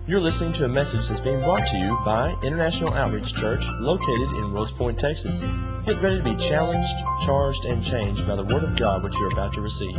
You're listening to a message that's being brought to you by International Outreach Church, located in Wills Point, Texas. Get ready to be challenged, charged, and changed by the Word of God which you're about to receive.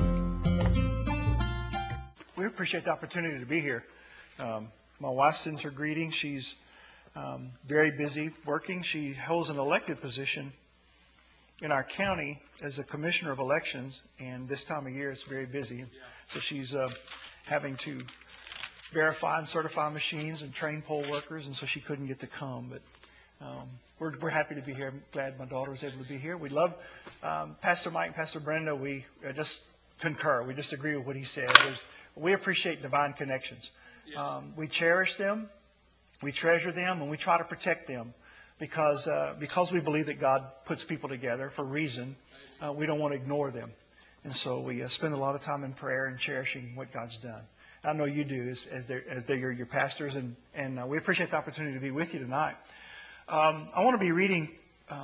We appreciate the opportunity to be here. My wife sends her greetings. She's very busy working. She holds an elected position in our county as a commissioner of elections, and this time of year it's very busy. So she's having to verify and certify machines and train poll workers, and so she couldn't get to come. But we're happy to be here. I'm glad my daughter was able to be here. We love Pastor Mike and Pastor Brenda. We just concur. We just agree with what he said. We appreciate divine connections. We cherish them, we treasure them, and we try to protect them because we believe that God puts people together for a reason. We don't want to ignore them. And so we spend a lot of time in prayer and cherishing what God's done. I know you do as they're your pastors, and we appreciate the opportunity to be with you tonight. I want to be reading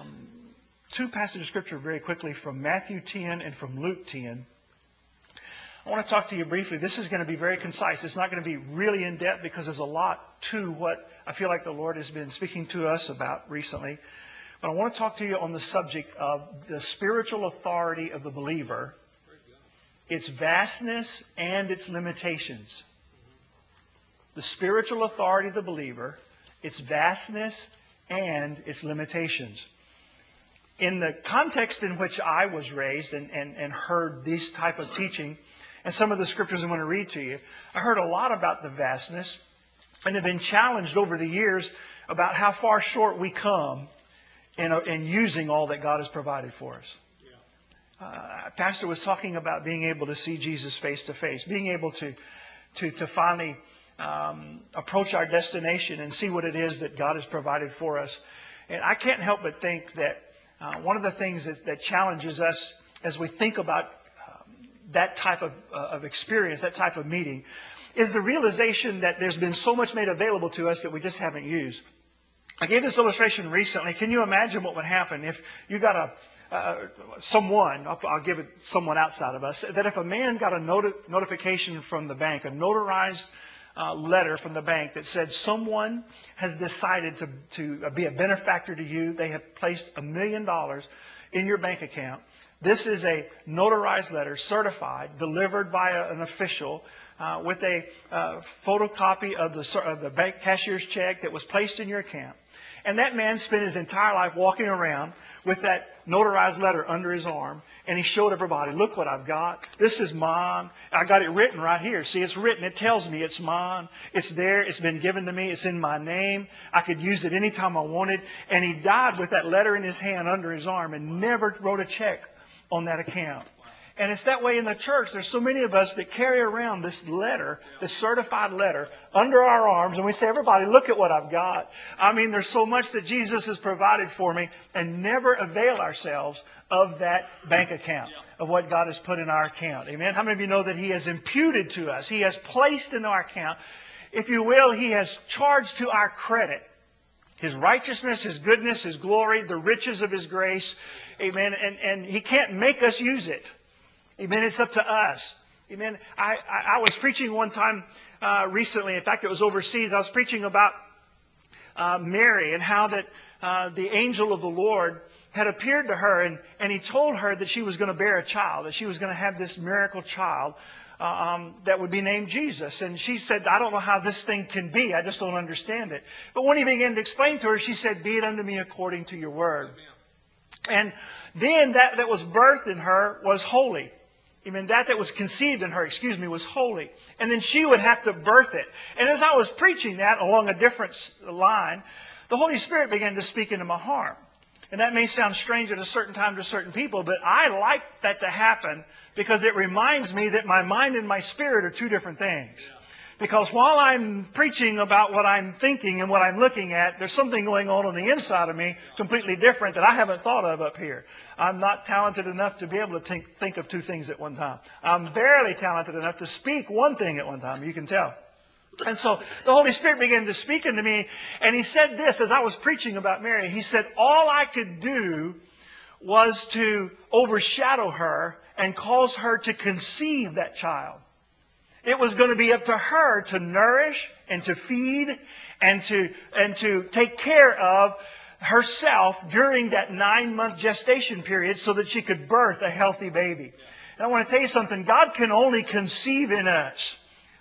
two passages of Scripture very quickly from Matthew 10 and from Luke 10. I want to talk to you briefly. This is going to be very concise. It's not going to be really in-depth because there's a lot to what I feel like the Lord has been speaking to us about recently. But I want to talk to you on the subject of the spiritual authority of the believer, its vastness and its limitations. The spiritual authority of the believer, its vastness and its limitations. In the context in which I was raised and heard this type of teaching, and some of the scriptures I'm going to read to you, I heard a lot about the vastness and have been challenged over the years about how far short we come in using all that God has provided for us. Pastor was talking about being able to see Jesus face to face, being able to finally approach our destination and see what it is that God has provided for us. And I can't help but think that one of the things that challenges us as we think about that type of experience, that type of meeting, is the realization that there's been so much made available to us that we just haven't used. I gave this illustration recently. Can you imagine what would happen if you got someone, I'll give it someone outside of us, that if a man got a notification from the bank, a notarized letter from the bank that said someone has decided to be a benefactor to you, they have placed $1 million in your bank account. This is a notarized letter, certified, delivered by an official with a photocopy of the bank cashier's check that was placed in your account. And that man spent his entire life walking around with that notarized letter under his arm, and he showed everybody, look what I've got. This is mine. I got it written right here. See, it's written. It tells me it's mine. It's there. It's been given to me. It's in my name. I could use it anytime I wanted. And he died with that letter in his hand under his arm and never wrote a check on that account. And it's that way in the church. There's so many of us that carry around this letter, this certified letter, under our arms. And we say, everybody, look at what I've got. I mean, there's so much that Jesus has provided for me, and never avail ourselves of that bank account, of what God has put in our account. Amen? How many of you know that He has imputed to us? He has placed in our account, if you will, He has charged to our credit His righteousness, His goodness, His glory, the riches of His grace. Amen? And He can't make us use it. Amen. It's up to us. Amen. I was preaching one time recently. In fact, it was overseas. I was preaching about Mary and how that the angel of the Lord had appeared to her, and he told her that she was going to bear a child, that she was going to have this miracle child that would be named Jesus. And she said, I don't know how this thing can be. I just don't understand it. But when he began to explain to her, she said, be it unto me according to your word. And then that was birthed in her was holy. Amen. That was conceived in her, was holy. And then she would have to birth it. And as I was preaching that along a different line, the Holy Spirit began to speak into my heart. And that may sound strange at a certain time to certain people, but I like that to happen because it reminds me that my mind and my spirit are two different things. Because while I'm preaching about what I'm thinking and what I'm looking at, there's something going on the inside of me completely different that I haven't thought of up here. I'm not talented enough to be able to think of two things at one time. I'm barely talented enough to speak one thing at one time, you can tell. And so the Holy Spirit began to speak into me, and He said this as I was preaching about Mary. He said, all I could do was to overshadow her and cause her to conceive that child. It was going to be up to her to nourish and to feed and to take care of herself during that 9-month gestation period so that she could birth a healthy baby. And I want to tell you something. God can only conceive in us.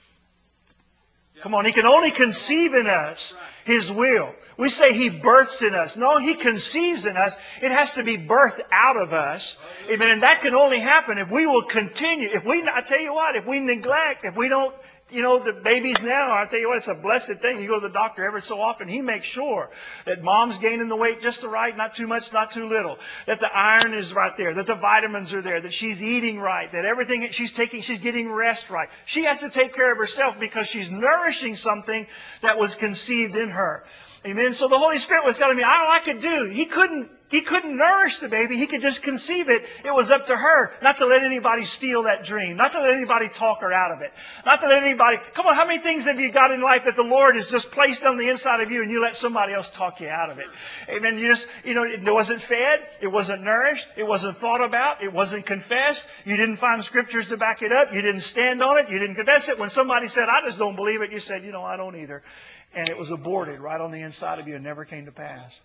Come on, He can only conceive in us His will. We say He births in us. No, He conceives in us. It has to be birthed out of us. Amen. And that can only happen if we will continue. I tell you what, if we neglect, if we don't, the babies now, I tell you what, it's a blessed thing. You go to the doctor every so often. He makes sure that mom's gaining the weight just right, not too much, not too little. That the iron is right there, that the vitamins are there, that she's eating right, that everything that she's taking, she's getting rest right. She has to take care of herself because she's nourishing something that was conceived in her. Amen. So the Holy Spirit was telling me all I could do. He couldn't nourish the baby. He could just conceive it. It was up to her not to let anybody steal that dream. Not to let anybody talk her out of it. Not to let anybody... Come on, how many things have you got in life that the Lord has just placed on the inside of you and you let somebody else talk you out of it? Amen. It wasn't fed. It wasn't nourished. It wasn't thought about. It wasn't confessed. You didn't find scriptures to back it up. You didn't stand on it. You didn't confess it. When somebody said, I just don't believe it, you said, I don't either. And it was aborted right on the inside of you and never came to pass.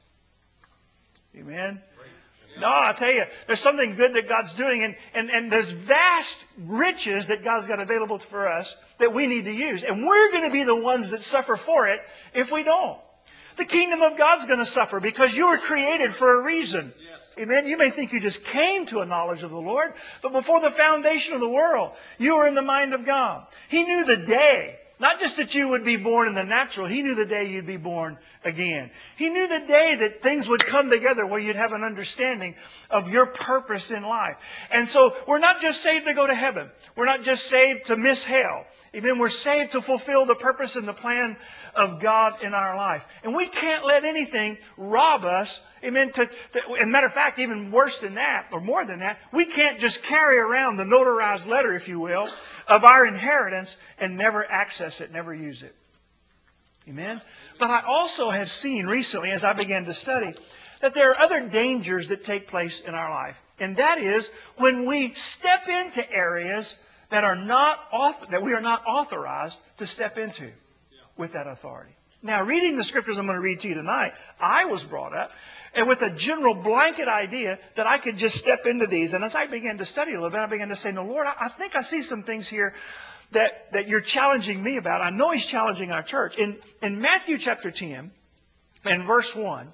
Amen? No, I tell you, there's something good that God's doing, and there's vast riches that God's got available for us that we need to use. And we're going to be the ones that suffer for it if we don't. The kingdom of God's going to suffer because you were created for a reason. Amen? You may think you just came to a knowledge of the Lord, but before the foundation of the world, you were in the mind of God. He knew the day. Not just that you would be born in the natural. He knew the day you'd be born again. He knew the day that things would come together where you'd have an understanding of your purpose in life. And so we're not just saved to go to heaven. We're not just saved to miss hell. Amen. We're saved to fulfill the purpose and the plan of God in our life. And we can't let anything rob us. Amen. And matter of fact, even worse than that, or more than that, we can't just carry around the notarized letter, if you will, of our inheritance and never access it, never use it. Amen. But I also have seen recently, as I began to study, that there are other dangers that take place in our life. And that is when we step into areas that we are not authorized to step into with that authority. Now, reading the scriptures I'm going to read to you tonight, I was brought up and with a general blanket idea that I could just step into these. And as I began to study a little bit, I began to say, no, Lord, I think I see some things here that you're challenging me about. I know He's challenging our church. In Matthew chapter 10 and verse 1,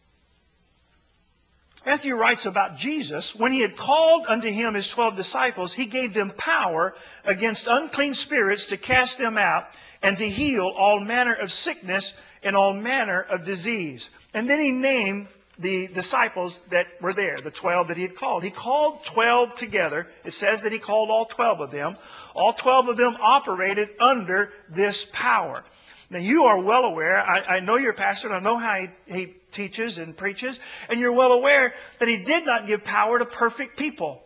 Matthew writes about Jesus. When He had called unto Him His 12 disciples, He gave them power against unclean spirits to cast them out and to heal all manner of sickness and all manner of disease. And then He named the disciples that were there, the 12 that He had called. He called 12 together. It says that He called all 12 of them. All 12 of them operated under this power. Now, you are well aware, I know your pastor, and I know how he teaches and preaches, and you're well aware that He did not give power to perfect people.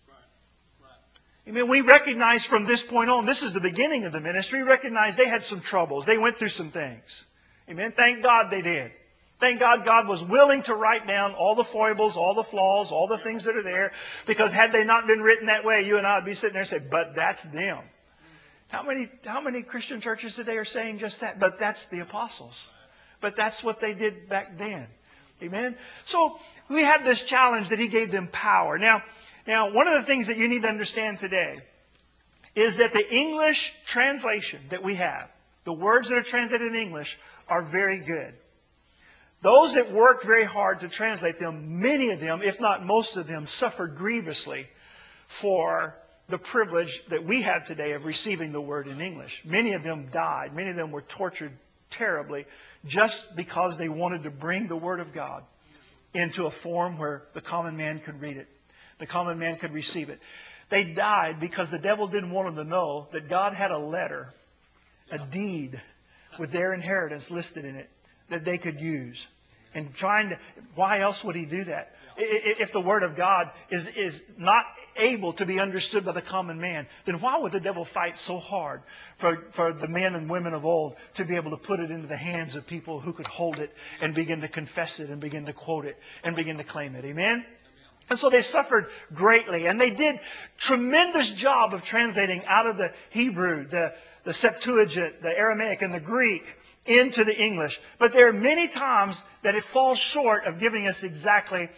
I mean, we recognize from this point on, this is the beginning of the ministry, we recognize they had some troubles. They went through some things. Amen. Thank God they did. Thank God God was willing to write down all the foibles, all the flaws, all the things that are there. Because had they not been written that way, you and I would be sitting there and say, but that's them. How many Christian churches today are saying just that? But that's the apostles. But that's what they did back then. Amen? So we have this challenge that He gave them power. Now, one of the things that you need to understand today is that the English translation that we have, the words that are translated in English, are very good. Those that worked very hard to translate them, many of them, if not most of them, suffered grievously for the privilege that we have today of receiving the Word in English. Many of them died. Many of them were tortured terribly just because they wanted to bring the Word of God into a form where the common man could read it. The common man could receive it. They died because the devil didn't want them to know that God had a letter, a deed with their inheritance listed in it that they could use. And why else would He do that? If the Word of God is not able to be understood by the common man, then why would the devil fight so hard for the men and women of old to be able to put it into the hands of people who could hold it and begin to confess it and begin to quote it and begin to claim it? Amen? And so they suffered greatly. And they did tremendous job of translating out of the Hebrew, the Septuagint, the Aramaic, and the Greek into the English. But there are many times that it falls short of giving us exactly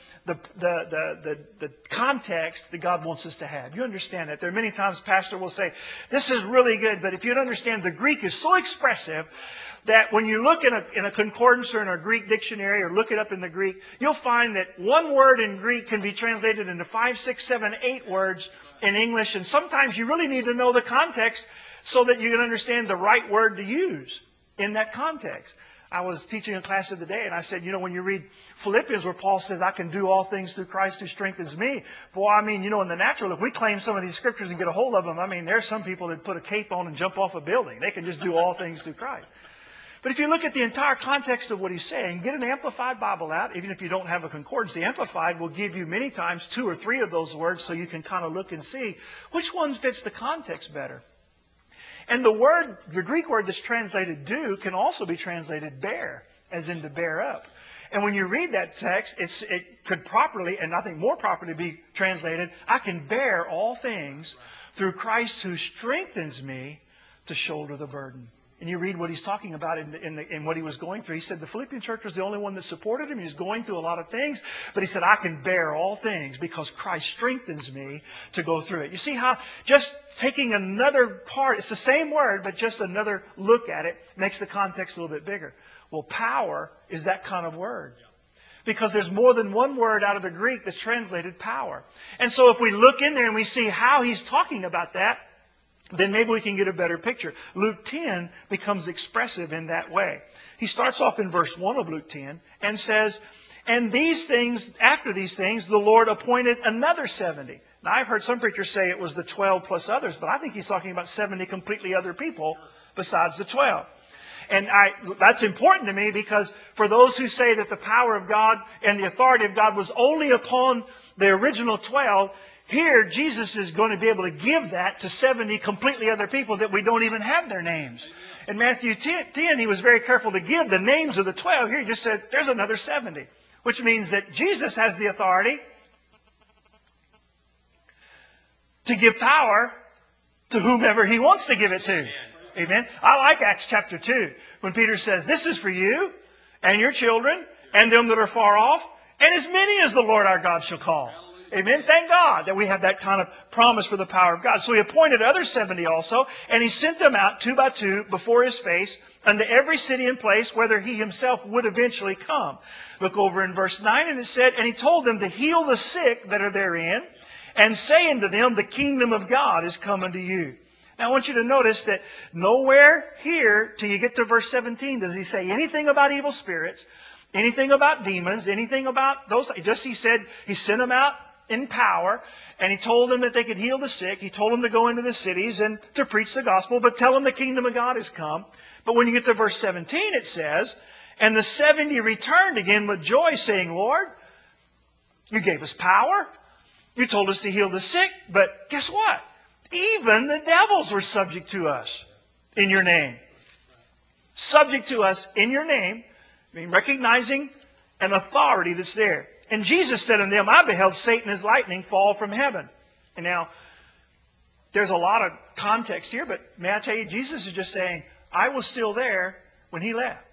the context that God wants us to have. You understand that? There are many times Pastor will say, this is really good, but if you'd understand, the Greek is so expressive that when you look in a concordance or in a Greek dictionary or look it up in the Greek, you'll find that one word in Greek can be translated into 5, 6, 7, 8 words in English. And sometimes you really need to know the context so that you can understand the right word to use in that context. I was teaching a class the other day, and I said, when you read Philippians where Paul says, I can do all things through Christ who strengthens me. Boy, in the natural, if we claim some of these scriptures and get a hold of them, there's some people that put a cape on and jump off a building. They can just do all things through Christ. But if you look at the entire context of what he's saying, get an Amplified Bible out. Even if you don't have a concordance, the Amplified will give you many times 2 or 3 of those words so you can kind of look and see which one fits the context better. And the Greek word that's translated do can also be translated bear, as in to bear up. And when you read that text, it could properly, and I think more properly, be translated, I can bear all things through Christ who strengthens me to shoulder the burden. And you read what he's talking about in what he was going through. He said the Philippian church was the only one that supported him. He was going through a lot of things. But he said, I can bear all things because Christ strengthens me to go through it. You see how just taking another part, it's the same word, but just another look at it makes the context a little bit bigger. Well, power is that kind of word. Because there's more than one word out of the Greek that's translated power. And so if we look in there and we see how he's talking about that, then maybe we can get a better picture. Luke 10 becomes expressive in that way. He starts off in verse 1 of Luke 10 and says, and after these things, the Lord appointed another 70. Now, I've heard some preachers say it was the 12 plus others, but I think he's talking about 70 completely other people besides the 12. And that's important to me because for those who say that the power of God and the authority of God was only upon the original 12, here, Jesus is going to be able to give that to 70 completely other people that we don't even have their names. In Matthew 10, he was very careful to give the names of the 12. Here he just said, there's another 70. Which means that Jesus has the authority to give power to whomever he wants to give it to. Amen. I like Acts chapter 2 when Peter says, this is for you and your children and them that are far off and as many as the Lord our God shall call. Amen. Thank God that we have that kind of promise for the power of God. So he appointed other 70 also, and he sent them out 2 by 2 before his face unto every city and place whither he himself would eventually come. Look over in verse 9, and it said, and he told them to heal the sick that are therein, and say unto them, the kingdom of God is come unto you. Now I want you to notice that nowhere here, till you get to verse 17, does he say anything about evil spirits, anything about demons, anything about those. Just he said he sent them out in power, and he told them that they could heal the sick. He told them to go into the cities and to preach the gospel, but tell them the kingdom of God has come. But when you get to verse 17, it says, and the 70 returned again with joy, saying, Lord, you gave us power. You told us to heal the sick, but guess what? Even the devils were subject to us in your name. Subject to us in your name, recognizing an authority that's there. And Jesus said unto them, I beheld Satan as lightning fall from heaven. And now, there's a lot of context here, but may I tell you, Jesus is just saying, I was still there when he left.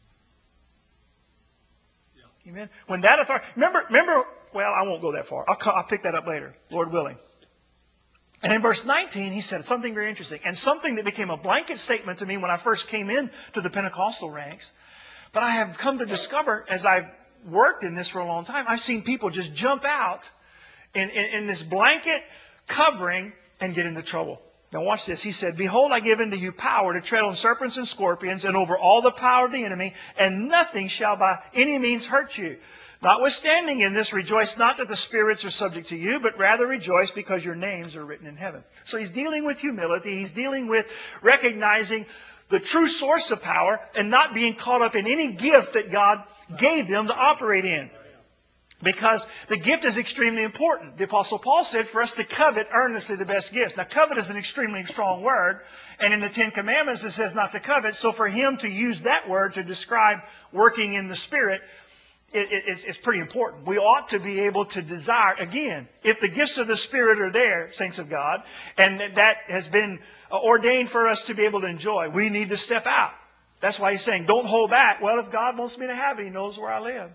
Yeah. Amen. When that authority, remember, well, I won't go that far. I'll pick that up later, Lord willing. And in verse 19, he said something very interesting, and something that became a blanket statement to me when I first came in to the Pentecostal ranks. But I have come to discover, as I've worked in this for a long time, I've seen people just jump out in this blanket covering and get into trouble. Now watch this. He said, behold, I give unto you power to tread on serpents and scorpions and over all the power of the enemy, and nothing shall by any means hurt you. Notwithstanding in this, rejoice not that the spirits are subject to you, but rather rejoice because your names are written in heaven. So he's dealing with humility. He's dealing with recognizing the true source of power and not being caught up in any gift that God gave them to operate in. Because the gift is extremely important. The Apostle Paul said for us to covet earnestly the best gifts. Now, covet is an extremely strong word. And in the Ten Commandments it says not to covet. So for him to use that word to describe working in the Spirit it's pretty important. We ought to be able to desire, again, if the gifts of the Spirit are there, saints of God, and that has been ordained for us to be able to enjoy, we need to step out. That's why he's saying, don't hold back. Well, if God wants me to have it, He knows where I live.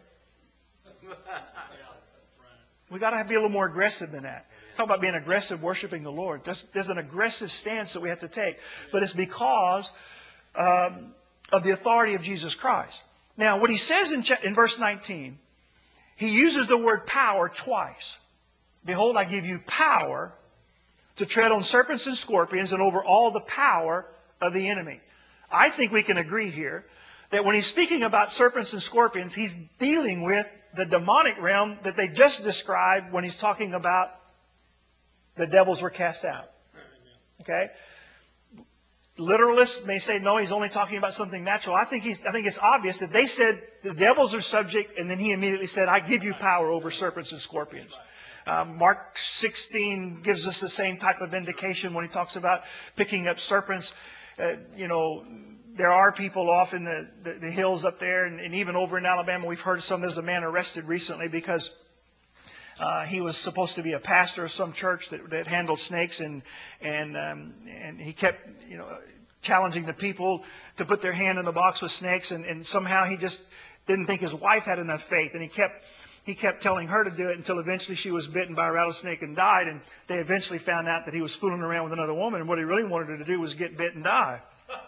We've got to be a little more aggressive than that. Talk about being aggressive, worshiping the Lord. There's an aggressive stance that we have to take. But it's because of the authority of Jesus Christ. Now, what he says in verse 19, he uses the word power twice. Behold, I give you power to tread on serpents and scorpions and over all the power of the enemy. I think we can agree here that when he's speaking about serpents and scorpions, he's dealing with the demonic realm that they just described when he's talking about the devils were cast out. Okay? Literalists may say, no, he's only talking about something natural. I think it's obvious that they said the devils are subject, and then he immediately said, I give you power over serpents and scorpions. Mark 16 gives us the same type of indication when he talks about picking up serpents. There are people off in the hills up there, and even over in Alabama, we've heard of some. There's a man arrested recently because he was supposed to be a pastor of some church that handled snakes, and he kept challenging the people to put their hand in the box with snakes, and somehow he just didn't think his wife had enough faith, and he kept telling her to do it until eventually she was bitten by a rattlesnake and died, and they eventually found out that he was fooling around with another woman, and what he really wanted her to do was get bit and die.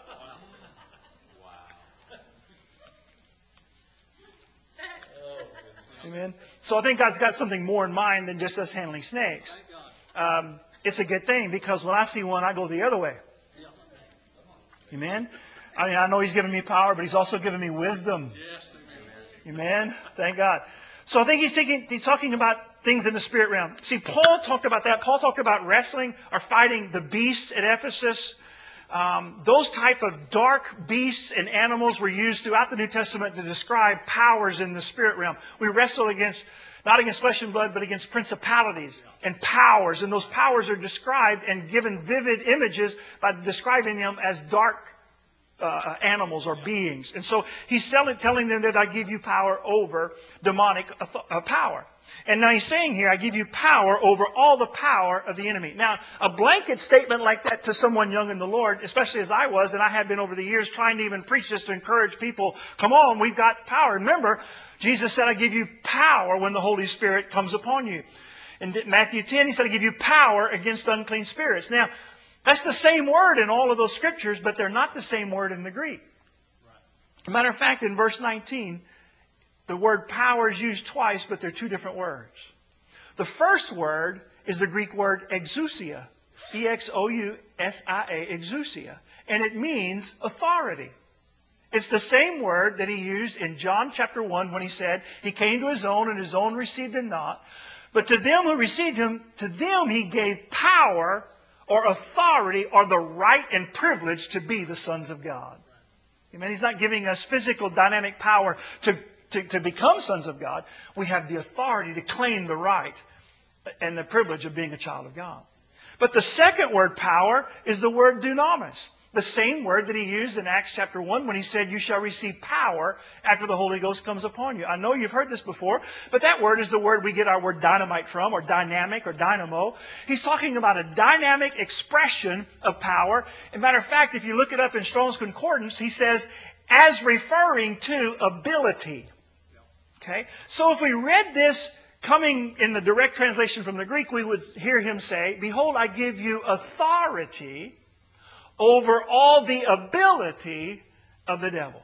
Amen. So I think God's got something more in mind than just us handling snakes. It's a good thing, because when I see one, I go the other way. Amen. I know He's given me power, but He's also given me wisdom. Amen. Thank God. So I think He's talking about things in the spirit realm. See, Paul talked about that. Paul talked about wrestling or fighting the beasts at Ephesus. Those type of dark beasts and animals were used throughout the New Testament to describe powers in the spirit realm. We wrestle not against flesh and blood, but against principalities and powers. And those powers are described and given vivid images by describing them as dark animals or beings. And so he's telling them that I give you power over demonic power. And now he's saying here, I give you power over all the power of the enemy. Now, a blanket statement like that to someone young in the Lord, especially as I was, and I have been over the years trying to even preach this to encourage people, come on, we've got power. Remember, Jesus said, I give you power when the Holy Spirit comes upon you. In Matthew 10, He said, I give you power against unclean spirits. Now, that's the same word in all of those scriptures, but they're not the same word in the Greek. As a matter of fact, in verse 19, the word power is used twice, but they're two different words. The first word is the Greek word exousia. E-X-O-U-S-I-A, exousia. And it means authority. It's the same word that He used in John chapter 1 when He said, He came to His own and His own received Him not. But to them who received Him, to them He gave power or authority or the right and privilege to be the sons of God. Amen. He's not giving us physical dynamic power to become sons of God. We have the authority to claim the right and the privilege of being a child of God. But the second word, power, is the word dunamis. The same word that He used in Acts chapter 1 when He said, you shall receive power after the Holy Ghost comes upon you. I know you've heard this before, but that word is the word we get our word dynamite from, or dynamic, or dynamo. He's talking about a dynamic expression of power. As a matter of fact, if you look it up in Strong's Concordance, he says, as referring to ability. Okay? So if we read this coming in the direct translation from the Greek, we would hear him say, behold, I give you authority over all the ability of the devil.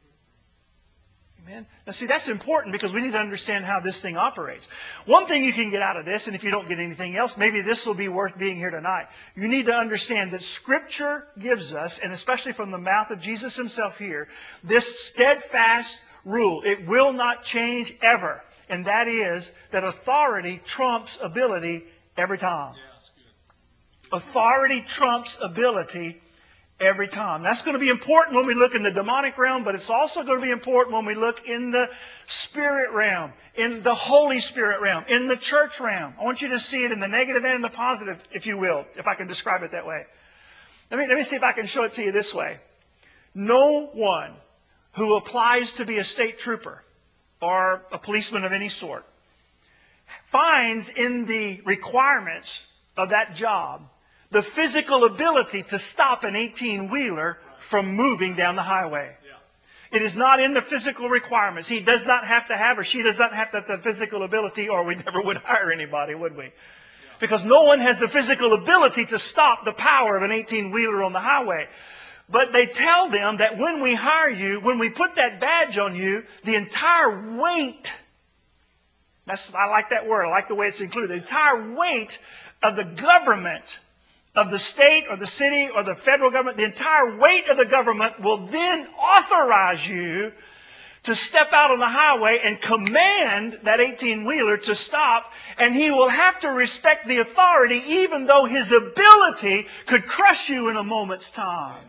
Amen. Now see, that's important because we need to understand how this thing operates. One thing you can get out of this, and if you don't get anything else, maybe this will be worth being here tonight. You need to understand that Scripture gives us, and especially from the mouth of Jesus Himself here, this steadfast rule. It will not change ever. And that is that authority trumps ability every time. Authority trumps ability every time. That's going to be important when we look in the demonic realm, but it's also going to be important when we look in the spirit realm, in the Holy Spirit realm, in the church realm. I want you to see it in the negative and the positive, if you will, if I can describe it that way. Let me see if I can show it to you this way. No one who applies to be a state trooper or a policeman of any sort finds in the requirements of that job the physical ability to stop an 18-wheeler from moving down the highway. It is not in the physical requirements. He does not have to have, or she does not have to have the physical ability, or we never would hire anybody, would we? Because no one has the physical ability to stop the power of an 18-wheeler on the highway. But they tell them that when we hire you, when we put that badge on you, the entire weight, I like that word, I like the way it's included, the entire weight of the government, of the state or the city or the federal government, the entire weight of the government will then authorize you to step out on the highway and command that 18-wheeler to stop, and he will have to respect the authority even though his ability could crush you in a moment's time.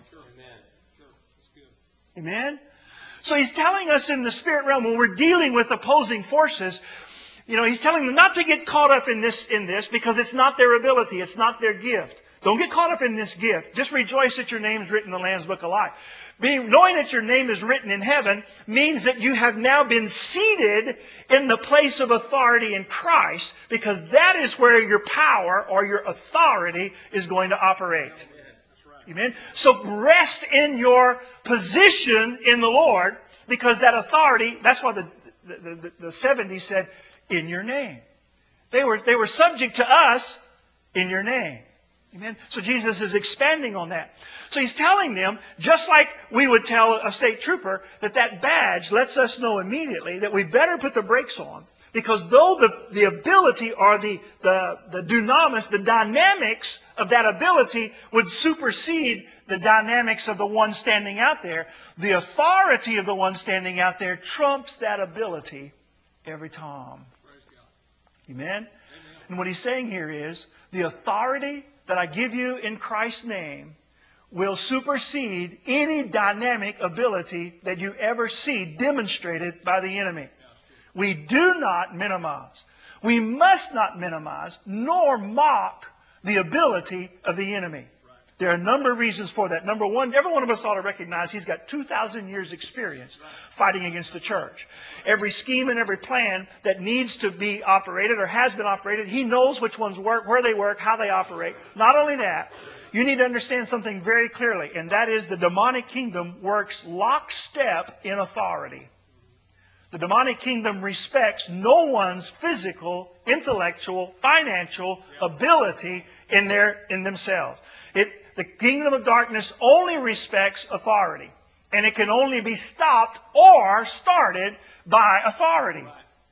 Amen? So he's telling us in the spirit realm, when we're dealing with opposing forces, he's telling them not to get caught up in this because it's not their ability, it's not their gift. Don't get caught up in this gift. Just rejoice that your name is written in the Lamb's Book of Life. Knowing that your name is written in heaven means that you have now been seated in the place of authority in Christ, because that is where your power or your authority is going to operate. Amen. So rest in your position in the Lord, because that authority, that's why the 70 said, in your name. They were subject to us in your name. Amen. So Jesus is expanding on that. So he's telling them, just like we would tell a state trooper, that badge lets us know immediately that we better put the brakes on, because though the ability or the dunamis, the dynamics of that ability would supersede the dynamics of the one standing out there, the authority of the one standing out there trumps that ability every time. Amen? And what he's saying here is, the authority that I give you in Christ's name will supersede any dynamic ability that you ever see demonstrated by the enemy. We do not minimize. We must not minimize nor mock the ability of the enemy. There are a number of reasons for that. Number one, every one of us ought to recognize he's got 2,000 years experience fighting against the church. Every scheme and every plan that needs to be operated or has been operated, he knows which ones work, where they work, how they operate. Not only that, you need to understand something very clearly, and that is the demonic kingdom works lockstep in authority. The demonic kingdom respects no one's physical, intellectual, financial ability in themselves. The kingdom of darkness only respects authority. And it can only be stopped or started by authority.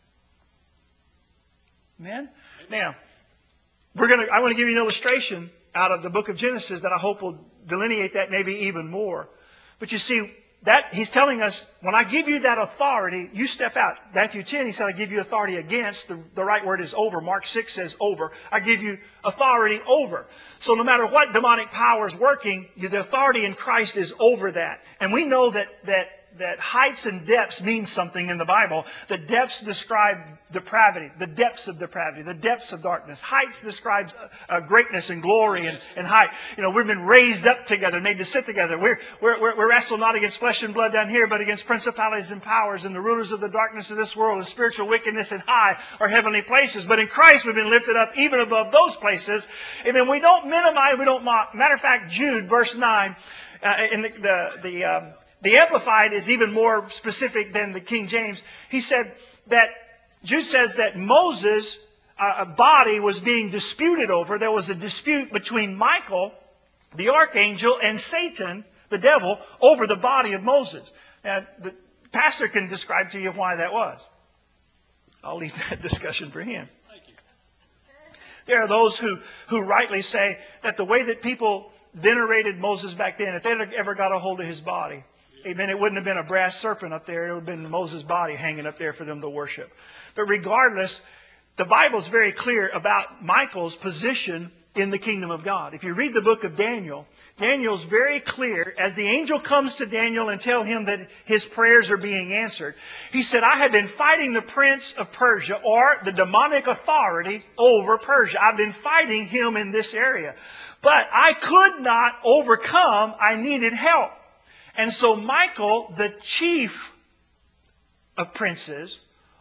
Amen? Now, I want to give you an illustration out of the book of Genesis that I hope will delineate that maybe even more. But you see, that he's telling us, when I give you that authority, you step out. Matthew 10, he said, I give you authority against. The right word is over. Mark 6 says over. I give you authority over. So no matter what demonic power is working, the authority in Christ is over that. And we know that heights and depths mean something in the Bible. The depths describe depravity, the depths of depravity, the depths of darkness. Heights describes greatness and glory and height. We've been raised up together, made to sit together. We wrestle not against flesh and blood down here, but against principalities and powers and the rulers of the darkness of this world and spiritual wickedness in high or heavenly places. But in Christ we've been lifted up even above those places. Amen. We don't minimize, we don't mock. Matter of fact, Jude, verse 9, in the Amplified is even more specific than the King James. He said that, Jude says that Moses' body was being disputed over. There was a dispute between Michael, the archangel, and Satan, the devil, over the body of Moses. Now, the pastor can describe to you why that was. I'll leave that discussion for him. There are those who rightly say that the way that people venerated Moses back then, if they ever got a hold of his body, amen, it wouldn't have been a brass serpent up there. It would have been Moses' body hanging up there for them to worship. But regardless, the Bible's very clear about Michael's position in the kingdom of God. If you read the book of Daniel, Daniel's very clear as the angel comes to Daniel and tell him that his prayers are being answered. He said, I have been fighting the prince of Persia, or the demonic authority over Persia. I've been fighting him in this area. But I could not overcome. I needed help. And so Michael, the chief of princes,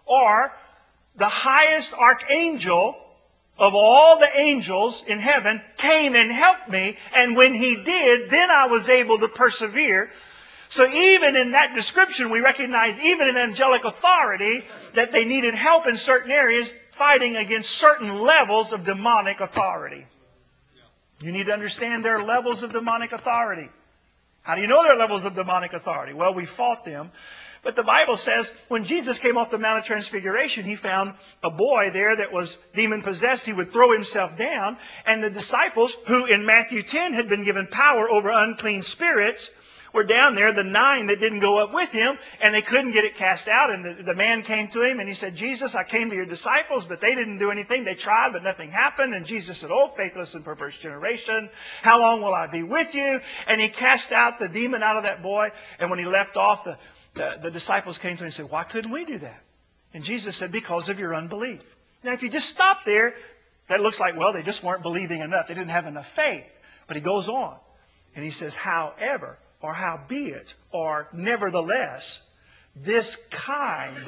or the highest archangel of all the angels in heaven came and helped me. And when he did, then I was able to persevere. So even in that description, we recognize even in angelic authority that they needed help in certain areas fighting against certain levels of demonic authority. You need to understand their levels of demonic authority. How do you know their levels of demonic authority? Well, we fought them. But the Bible says when Jesus came off the Mount of Transfiguration, he found a boy there that was demon-possessed. He would throw himself down. And the disciples, who in Matthew 10 had been given power over unclean spirits, were down there, the 9 that didn't go up with him, and they couldn't get it cast out. And the man came to him and he said, Jesus, I came to your disciples, but they didn't do anything. They tried, but nothing happened. And Jesus said, oh, faithless and perverse generation, how long will I be with you? And he cast out the demon out of that boy. And when he left off, the disciples came to him and said, why couldn't we do that? And Jesus said, because of your unbelief. Now, if you just stop there, that looks like, well, they just weren't believing enough. They didn't have enough faith. But he goes on and he says, however, or howbeit, or nevertheless, this kind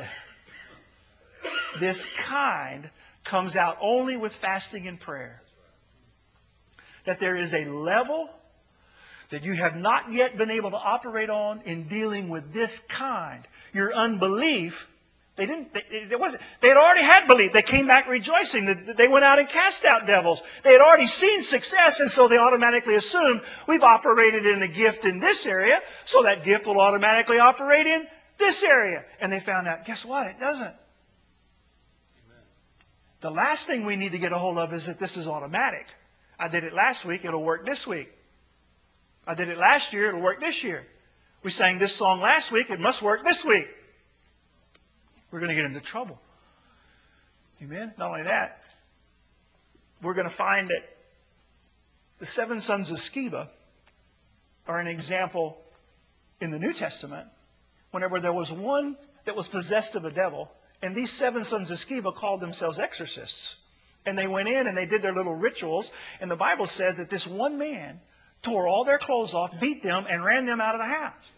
comes out only with fasting and prayer. That there is a level that you have not yet been able to operate on in dealing with this kind. Your unbelief, they had already had belief. They came back rejoicing. They went out and cast out devils. They had already seen success, and so they automatically assumed we've operated in a gift in this area, so that gift will automatically operate in this area. And they found out, guess what? It doesn't. Amen. The last thing we need to get a hold of is that this is automatic. I did it last week, it'll work this week. I did it last year, it'll work this year. We sang this song last week, it must work this week. We're going to get into trouble. Amen? Not only that, we're going to find that the 7 sons of Sceva are an example in the New Testament whenever there was one that was possessed of a devil, and these 7 sons of Sceva called themselves exorcists. And they went in and they did their little rituals, and the Bible said that this one man tore all their clothes off, beat them, and ran them out of the house.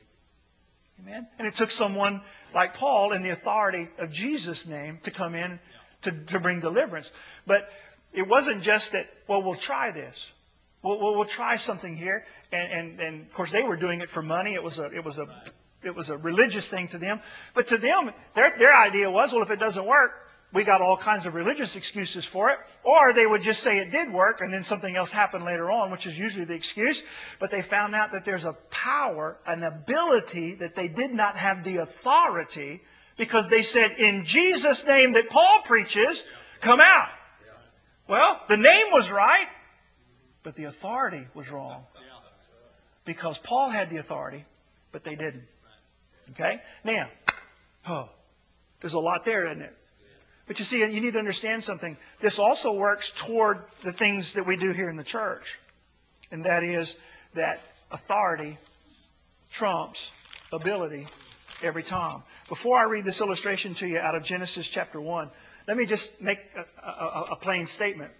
Amen? And it took someone like Paul in the authority of Jesus' name to come in to bring deliverance. But it wasn't just that, well, we'll try this. We'll try something here. And of course, they were doing it for money. It was a religious thing to them. But to them, their idea was, well, if it doesn't work, we got all kinds of religious excuses for it. Or they would just say it did work and then something else happened later on, which is usually the excuse. But they found out that there's a power, an ability that they did not have the authority, because they said, in Jesus' name that Paul preaches, come out. Well, the name was right, but the authority was wrong. Because Paul had the authority, but they didn't. Okay? Now, there's a lot there, isn't it? But you see, you need to understand something. This also works toward the things that we do here in the church. And that is that authority trumps ability every time. Before I read this illustration to you out of Genesis chapter 1, let me just make a plain statement.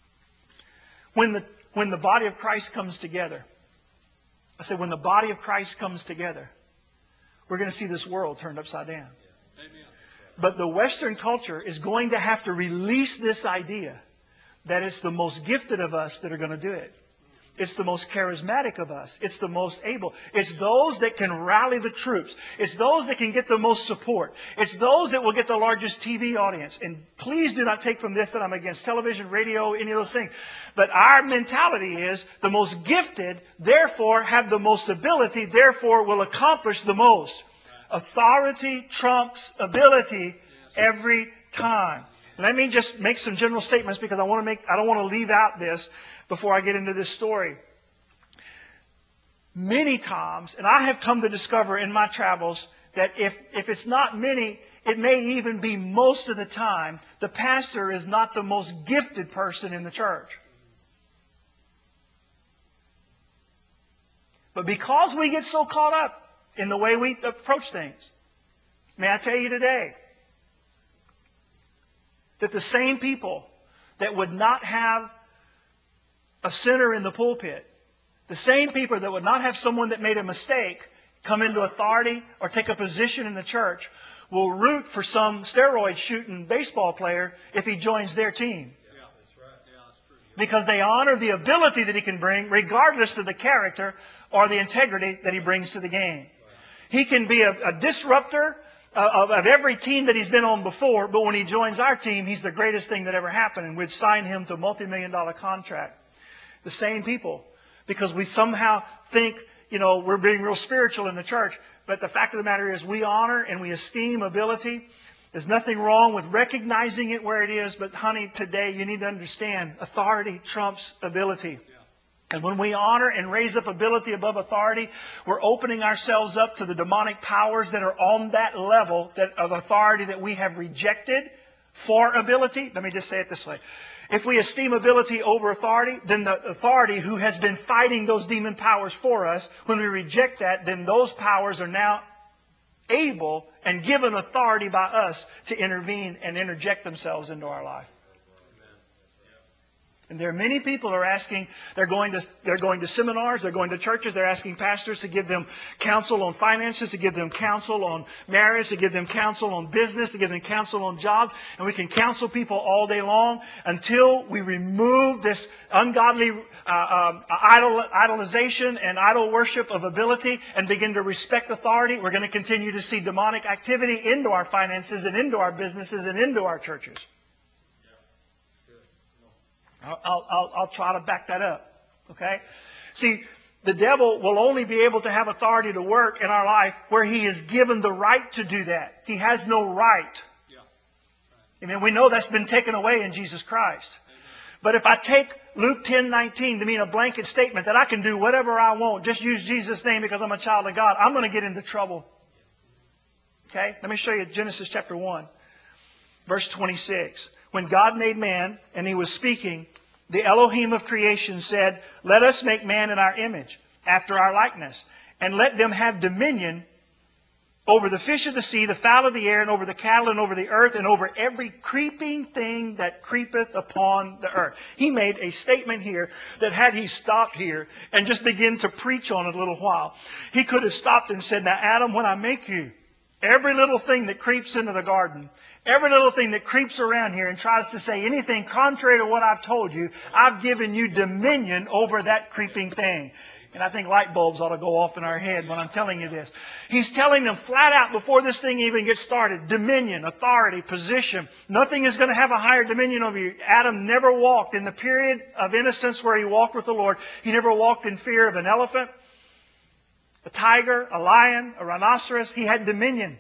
When the body of Christ comes together, I said when the body of Christ comes together, we're going to see this world turned upside down. But the Western culture is going to have to release this idea that it's the most gifted of us that are going to do it. It's the most charismatic of us. It's the most able. It's those that can rally the troops. It's those that can get the most support. It's those that will get the largest TV audience. And please do not take from this that I'm against television, radio, any of those things. But our mentality is the most gifted, therefore have the most ability, therefore will accomplish the most. Authority trumps ability every time. Let me just make some general statements because I don't want to leave out this before I get into this story. Many times, and I have come to discover in my travels that if it's not many, it may even be most of the time, the pastor is not the most gifted person in the church. But because we get so caught up in the way we approach things, may I tell you today that the same people that would not have a sinner in the pulpit, the same people that would not have someone that made a mistake, come into authority or take a position in the church will root for some steroid shooting baseball player if he joins their team. Because they honor the ability that he can bring regardless of the character or the integrity that he brings to the game. He can be a disruptor of every team that he's been on before, but when he joins our team, he's the greatest thing that ever happened, and we'd sign him to a multi-million-dollar contract. The same people. Because we somehow think, we're being real spiritual in the church, but the fact of the matter is we honor and we esteem ability. There's nothing wrong with recognizing it where it is, but honey, today you need to understand authority trumps ability. And when we honor and raise up ability above authority, we're opening ourselves up to the demonic powers that are on that level of authority that we have rejected for ability. Let me just say it this way. If we esteem ability over authority, then the authority who has been fighting those demon powers for us, when we reject that, then those powers are now able and given authority by us to intervene and interject themselves into our life. And there are many people who are asking, they're going to seminars, they're going to churches, they're asking pastors to give them counsel on finances, to give them counsel on marriage, to give them counsel on business, to give them counsel on jobs. And we can counsel people all day long until we remove this ungodly idolization and idol worship of ability and begin to respect authority. We're going to continue to see demonic activity into our finances and into our businesses and into our churches. I'll try to back that up. Okay? See, the devil will only be able to have authority to work in our life where he is given the right to do that. He has no right. Amen. We know that's been taken away in Jesus Christ. But if I take Luke 10:19 to mean a blanket statement that I can do whatever I want, just use Jesus' name because I'm a child of God, I'm going to get into trouble. Okay? Let me show you Genesis chapter 1, verse 26. When God made man and He was speaking, the Elohim of creation said, "Let us make man in our image, after our likeness, and let them have dominion over the fish of the sea, the fowl of the air, and over the cattle, and over the earth, and over every creeping thing that creepeth upon the earth." He made a statement here that had He stopped here and just begin to preach on it a little while, He could have stopped and said, "Now Adam, when I make you, every little thing that creeps into the garden, every little thing that creeps around here and tries to say anything contrary to what I've told you, I've given you dominion over that creeping thing." And I think light bulbs ought to go off in our head when I'm telling you this. He's telling them flat out before this thing even gets started, dominion, authority, position. Nothing is going to have a higher dominion over you. Adam never walked in the period of innocence where he walked with the Lord. He never walked in fear of an elephant, a tiger, a lion, a rhinoceros. He had dominion.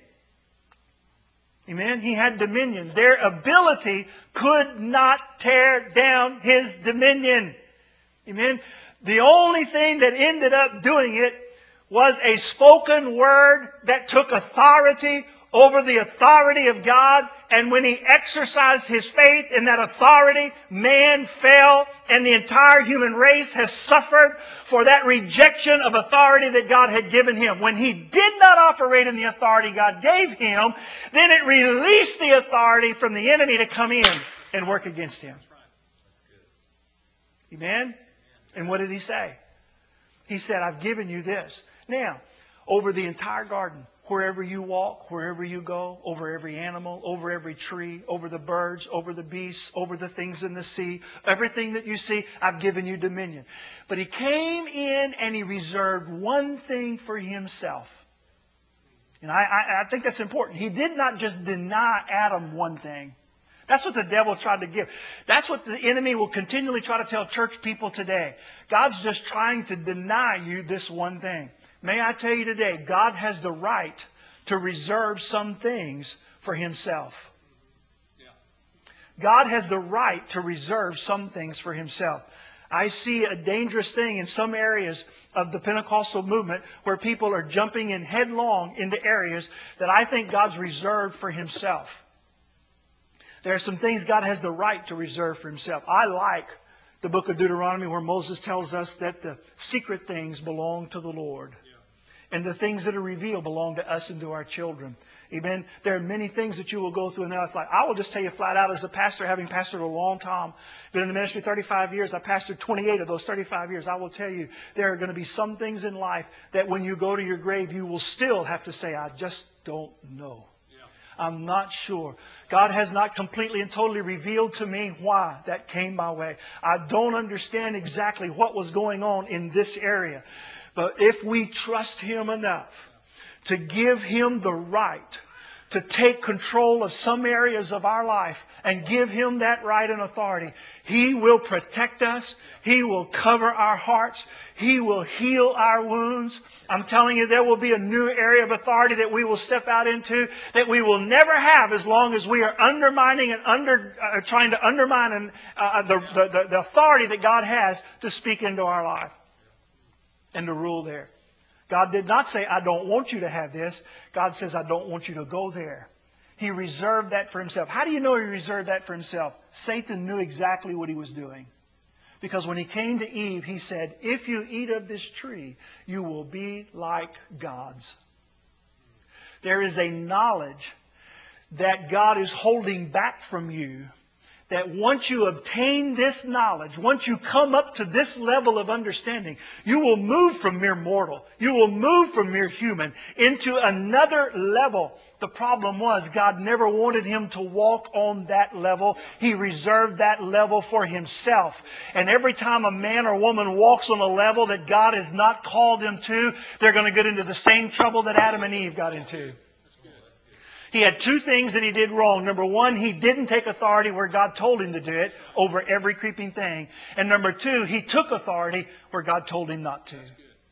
Amen? He had dominion. Their ability could not tear down His dominion. Amen? The only thing that ended up doing it was a spoken word that took authority over the authority of God. And when he exercised his faith in that authority, man fell, and the entire human race has suffered for that rejection of authority that God had given him. When he did not operate in the authority God gave him, then it released the authority from the enemy to come in and work against him. Amen? And what did he say? He said, "I've given you this." Now, over the entire garden, wherever you walk, wherever you go, over every animal, over every tree, over the birds, over the beasts, over the things in the sea, everything that you see, I've given you dominion. But he came in and he reserved one thing for himself. And I think that's important. He did not just deny Adam one thing. That's what the devil tried to give. That's what the enemy will continually try to tell church people today. God's just trying to deny you this one thing. May I tell you today, God has the right to reserve some things for Himself. God has the right to reserve some things for Himself. I see a dangerous thing in some areas of the Pentecostal movement where people are jumping in headlong into areas that I think God's reserved for Himself. There are some things God has the right to reserve for Himself. I like the book of Deuteronomy where Moses tells us that the secret things belong to the Lord. And the things that are revealed belong to us and to our children. Amen. There are many things that you will go through. And it's like, I will just tell you flat out, as a pastor, having pastored a long time, been in the ministry 35 years, I pastored 28 of those 35 years. I will tell you, there are going to be some things in life that when you go to your grave, you will still have to say, I just don't know. I'm not sure. God has not completely and totally revealed to me why that came my way. I don't understand exactly what was going on in this area. But if we trust Him enough to give Him the right to take control of some areas of our life and give Him that right and authority, He will protect us. He will cover our hearts. He will heal our wounds. I'm telling you, there will be a new area of authority that we will step out into that we will never have as long as we are undermining and trying to undermine the authority that God has to speak into our life and to rule there. God did not say, I don't want you to have this. God says, I don't want you to go there. He reserved that for Himself. How do you know He reserved that for Himself? Satan knew exactly what he was doing. Because when he came to Eve, he said, if you eat of this tree, you will be like gods. There is a knowledge that God is holding back from you, that once you obtain this knowledge, once you come up to this level of understanding, you will move from mere mortal, you will move from mere human into another level. The problem was God never wanted him to walk on that level. He reserved that level for Himself. And every time a man or woman walks on a level that God has not called them to, they're going to get into the same trouble that Adam and Eve got into. He had two things that he did wrong. Number one, he didn't take authority where God told him to do it over every creeping thing. And number two, he took authority where God told him not to.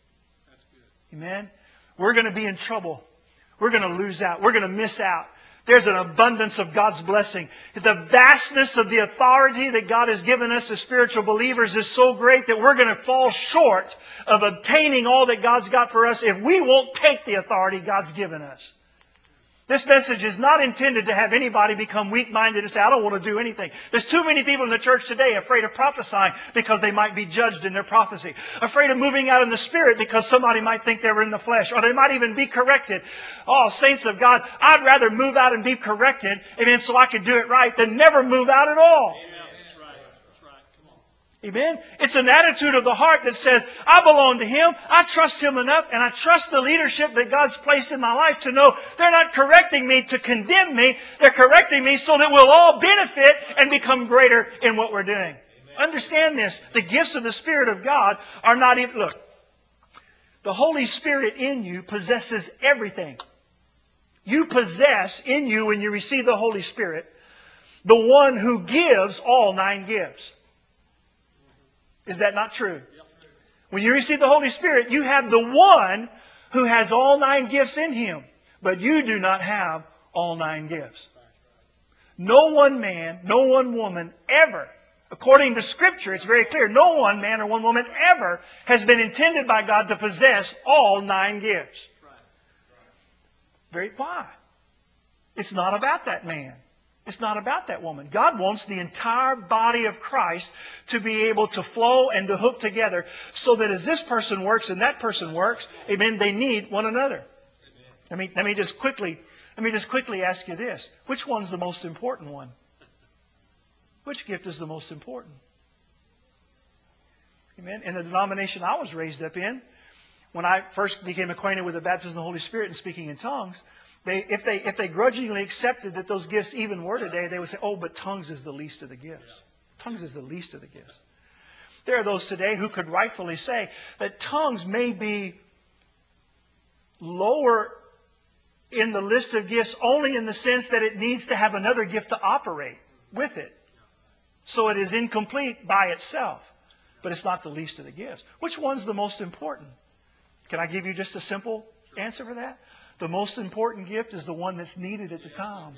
Amen? We're going to be in trouble. We're going to lose out. We're going to miss out. There's an abundance of God's blessing. The vastness of the authority that God has given us as spiritual believers is so great that we're going to fall short of obtaining all that God's got for us if we won't take the authority God's given us. This message is not intended to have anybody become weak-minded and say, I don't want to do anything. There's too many people in the church today afraid of prophesying because they might be judged in their prophecy. Afraid of moving out in the Spirit because somebody might think they were in the flesh. Or they might even be corrected. Oh, saints of God, I'd rather move out and be corrected, amen, so I could do it right than never move out at all. Amen? It's an attitude of the heart that says, I belong to Him, I trust Him enough, and I trust the leadership that God's placed in my life to know they're not correcting me to condemn me, they're correcting me so that we'll all benefit and become greater in what we're doing. Amen. Understand this, the gifts of the Spirit of God are not even, look, the Holy Spirit in you possesses everything. You possess in you, when you receive the Holy Spirit, the one who gives all 9 gifts. Is that not true? When you receive the Holy Spirit, you have the one who has all 9 gifts in Him. But you do not have all 9 gifts. No one man, no one woman ever, according to Scripture, it's very clear, no one man or one woman ever has been intended by God to possess all 9 gifts. Why? It's not about that man. It's not about that woman. God wants the entire body of Christ to be able to flow and to hook together so that as this person works and that person works, amen, they need one another. Let me just quickly ask you this. Which one's the most important one? Which gift is the most important? Amen. In the denomination I was raised up in, when I first became acquainted with the baptism of the Holy Spirit and speaking in tongues, if they grudgingly accepted that those gifts even were today, they would say, oh, but tongues is the least of the gifts. Tongues is the least of the gifts. There are those today who could rightfully say that tongues may be lower in the list of gifts only in the sense that it needs to have another gift to operate with it. So it is incomplete by itself. But it's not the least of the gifts. Which one's the most important? Can I give you just a simple answer for that? The most important gift is the one that's needed at the time.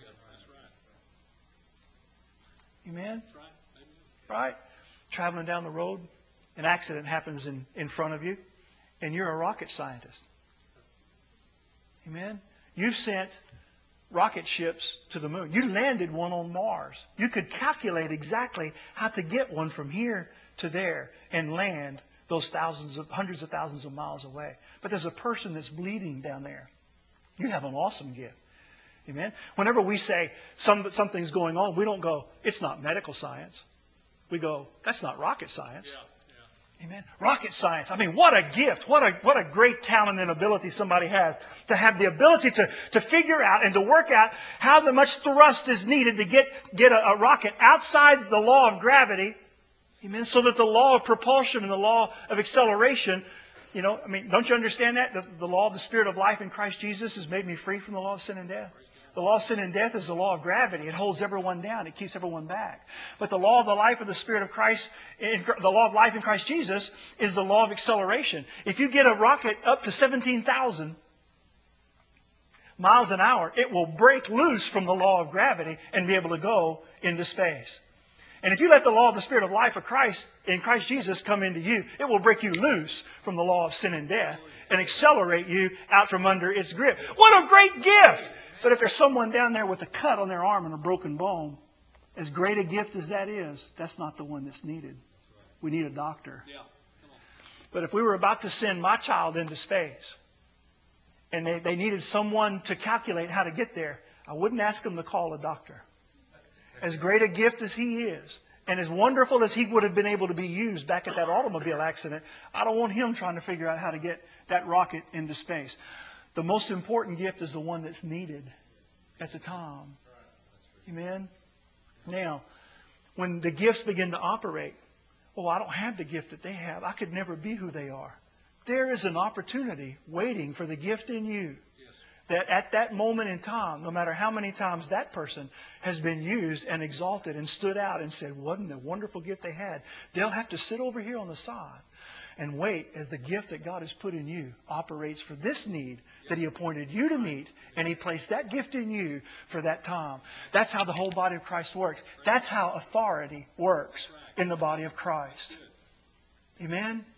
Amen? Right? Traveling down the road, an accident happens in front of you, and you're a rocket scientist. Amen? You've sent rocket ships to the moon. You landed one on Mars. You could calculate exactly how to get one from here to there and land those hundreds of thousands of miles away. But there's a person that's bleeding down there. You have an awesome gift. Amen? Whenever we say something's going on, we don't go, it's not medical science. We go, that's not rocket science. Amen. Rocket science. I mean, what a gift. What a great talent and ability somebody has to have the ability to figure out and to work out how much thrust is needed to get a rocket outside the law of gravity. Amen. So that the law of propulsion and the law of acceleration, don't you understand that? The law of the Spirit of life in Christ Jesus has made me free from the law of sin and death. The law of sin and death is the law of gravity. It holds everyone down. It keeps everyone back. But the law of the life of the Spirit of Christ, the law of life in Christ Jesus, is the law of acceleration. If you get a rocket up to 17,000 miles an hour, it will break loose from the law of gravity and be able to go into space. And if you let the law of the Spirit of life of Christ in Christ Jesus come into you, it will break you loose from the law of sin and death and accelerate you out from under its grip. What a great gift! But if there's someone down there with a cut on their arm and a broken bone, as great a gift as that is, that's not the one that's needed. We need a doctor. But if we were about to send my child into space, and they needed someone to calculate how to get there, I wouldn't ask them to call a doctor. As great a gift as he is, and as wonderful as he would have been able to be used back at that automobile accident, I don't want him trying to figure out how to get that rocket into space. The most important gift is the one that's needed at the time. Amen? Now, when the gifts begin to operate, I don't have the gift that they have. I could never be who they are. There is an opportunity waiting for the gift in you. That at that moment in time, no matter how many times that person has been used and exalted and stood out and said, wasn't a wonderful gift they had, they'll have to sit over here on the side and wait as the gift that God has put in you operates for this need that He appointed you to meet, and He placed that gift in you for that time. That's how the whole body of Christ works. That's how authority works in the body of Christ. Amen?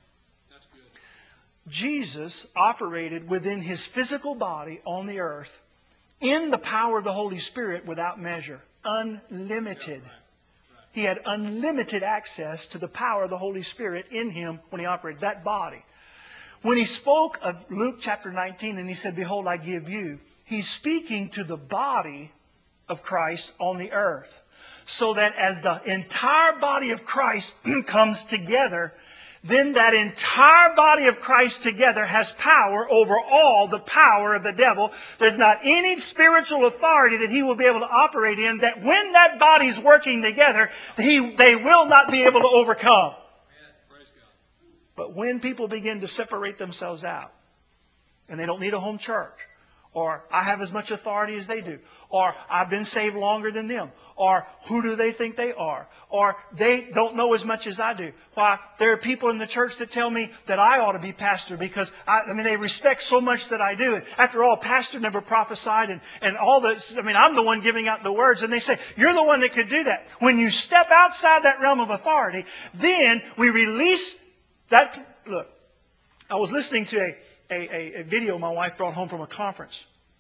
Jesus operated within His physical body on the earth in the power of the Holy Spirit without measure. Unlimited. He had unlimited access to the power of the Holy Spirit in Him when He operated that body. When He spoke of Luke chapter 19 and He said, behold, I give you, He's speaking to the body of Christ on the earth. So that as the entire body of Christ comes together, then that entire body of Christ together has power over all the power of the devil. There's not any spiritual authority that he will be able to operate in that when that body's working together, they will not be able to overcome. But when people begin to separate themselves out, and they don't need a home church, or I have as much authority as they do, or I've been saved longer than them, or who do they think they are, or they don't know as much as I do. Why, there are people in the church that tell me that I ought to be pastor because, they respect so much that I do. After all, pastor never prophesied and all this. I'm the one giving out the words, and they say, you're the one that could do that. When you step outside that realm of authority, then we release that. Look, I was listening to a video my wife brought home from a conference.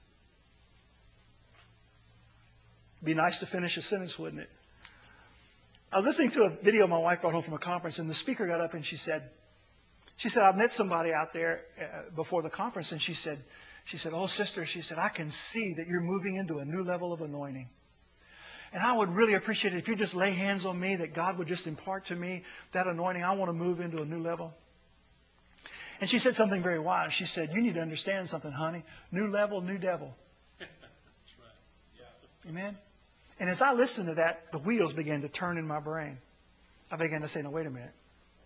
Be nice to finish a sentence, wouldn't it? I was listening to a video my wife brought home from a conference, and the speaker got up and she said, I've met somebody out there before the conference, and she said, oh, sister, she said, I can see that you're moving into a new level of anointing. And I would really appreciate it if you just lay hands on me, that God would just impart to me that anointing. I want to move into a new level. And she said something very wise. She said, you need to understand something, honey. New level, new devil. That's right. Yeah. Amen? And as I listened to that, the wheels began to turn in my brain. I began to say, no, wait a minute.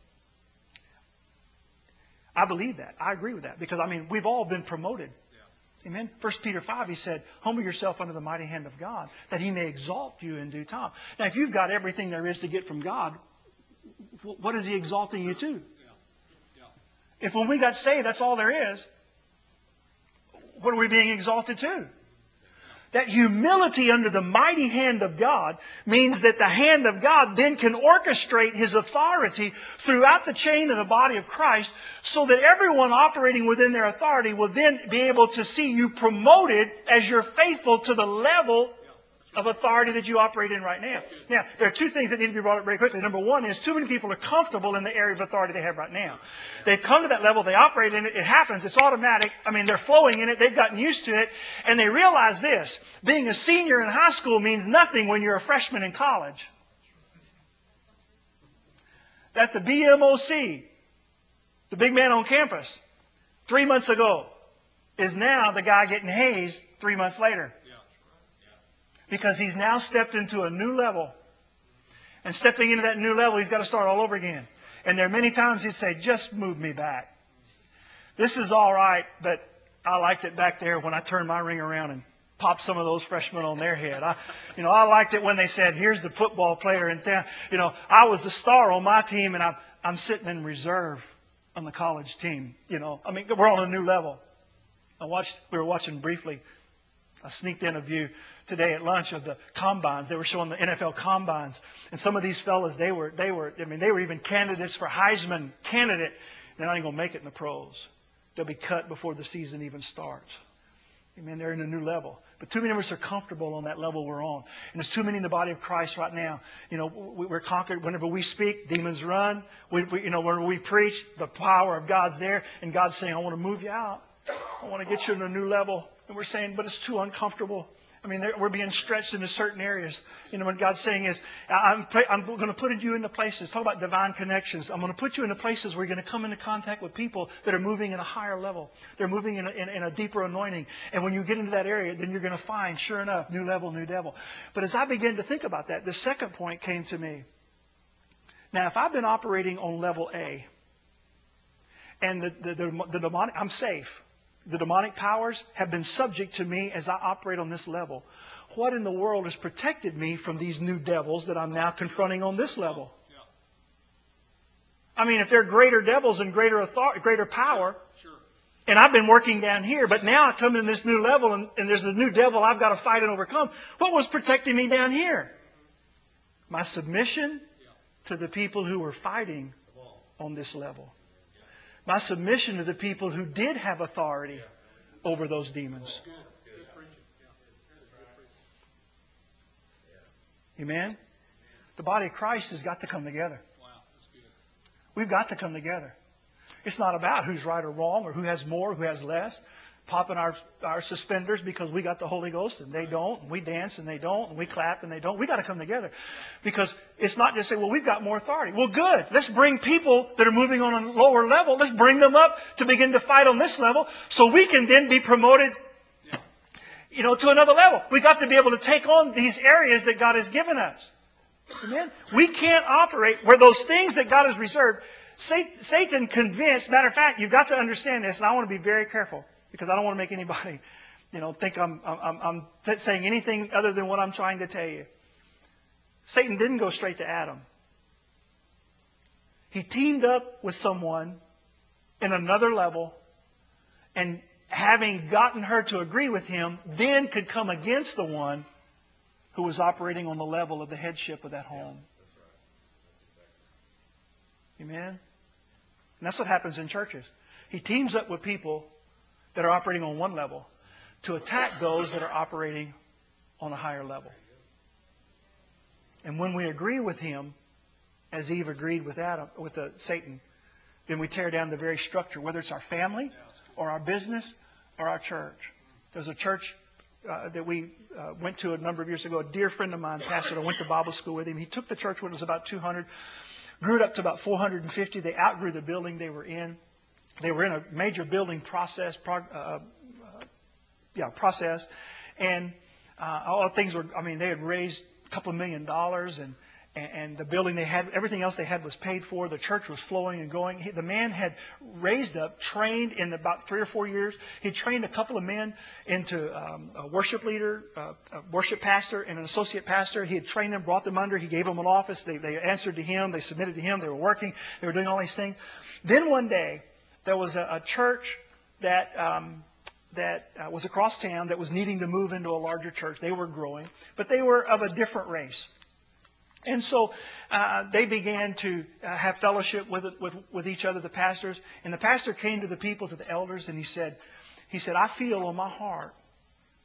I believe that. I agree with that. Because, we've all been promoted. Yeah. Amen? 1 Peter 5, he said, humble yourself under the mighty hand of God, that He may exalt you in due time. Now, if you've got everything there is to get from God, what is He exalting you to? If when we got saved, that's all there is, what are we being exalted to? That humility under the mighty hand of God means that the hand of God then can orchestrate His authority throughout the chain of the body of Christ, so that everyone operating within their authority will then be able to see you promoted as you're faithful to the level of authority that you operate in right now. Now, there are two things that need to be brought up very quickly. Number one is too many people are comfortable in the area of authority they have right now. They've come to that level, they operate in it, it happens, it's automatic. I mean, they're flowing in it, they've gotten used to it, and they realize this: being a senior in high school means nothing when you're a freshman in college. That the BMOC, the big man on campus, 3 months ago, is now the guy getting hazed 3 months later. Because he's now stepped into a new level. And stepping into that new level, he's got to start all over again. And there are many times he'd say, just move me back. This is all right, but I liked it back there when I turned my ring around and popped some of those freshmen on their head. I liked it when they said, here's the football player in town. I was the star on my team, and I'm sitting in reserve on the college team. We're on a new level. We were watching briefly. I sneaked in a view today at lunch of the combines. They were showing the NFL combines, and some of these fellas, they were even candidates for Heisman candidate. They're not even going to make it in the pros. They'll be cut before the season even starts. Amen. They're in a new level. But too many of us are comfortable on that level we're on. And there's too many in the body of Christ right now. We're conquered. Whenever we speak, demons run. Whenever we preach, the power of God's there. And God's saying, I want to move you out. I want to get you in a new level. And we're saying, but it's too uncomfortable. We're being stretched into certain areas. What God's saying is, I'm going to put you into places. Talk about divine connections. I'm going to put you into places where you're going to come into contact with people that are moving in a higher level. They're moving in a deeper anointing. And when you get into that area, then you're going to find, sure enough, new level, new devil. But as I began to think about that, the second point came to me. Now, if I've been operating on level A, and the demonic, I'm safe. The demonic powers have been subject to me as I operate on this level. What in the world has protected me from these new devils that I'm now confronting on this level? If they're greater devils and greater authority, greater power, and I've been working down here, but now I come in this new level and there's a new devil I've got to fight and overcome. What was protecting me down here? My submission to the people who were fighting on this level. My submission to the people who did have authority over those demons. Amen? The body of Christ has got to come together. We've got to come together. It's not about who's right or wrong or who has more, who has less. Popping our suspenders because we got the Holy Ghost and they don't. And we dance and they don't. And we clap and they don't. We got to come together. Because it's not just say, well, we've got more authority. Well, good. Let's bring people that are moving on a lower level. Let's bring them up to begin to fight on this level so we can then be promoted, to another level. We've got to be able to take on these areas that God has given us. Amen? We can't operate where those things that God has reserved. Satan convinced, matter of fact, you've got to understand this, and I want to be very careful. Because I don't want to make anybody, think I'm saying anything other than what I'm trying to tell you. Satan didn't go straight to Adam. He teamed up with someone in another level, and having gotten her to agree with him, then could come against the one who was operating on the level of the headship of that home. Amen? And that's what happens in churches. He teams up with people that are operating on one level to attack those that are operating on a higher level. And when we agree with him, as Eve agreed with Satan, then we tear down the very structure, whether it's our family or our business or our church. There's a church that we went to a number of years ago. A dear friend of mine pastored. I went to Bible school with him. He took the church when it was about 200, grew it up to about 450. They outgrew the building they were in. They were in a major building process, and all things were. They had raised a couple of $1 million, and the building they had, everything else they had was paid for. The church was flowing and going. The man had raised up, trained in about 3 or 4 years. He trained a couple of men into a worship leader, a worship pastor, and an associate pastor. He had trained them, brought them under. He gave them an office. They answered to him. They submitted to him. They were working. They were doing all these things. Then one day, there was a church that was across town that was needing to move into a larger church. They were growing, but they were of a different race. And so they began to have fellowship with each other, the pastors. And the pastor came to the people, to the elders, and he said, I feel on my heart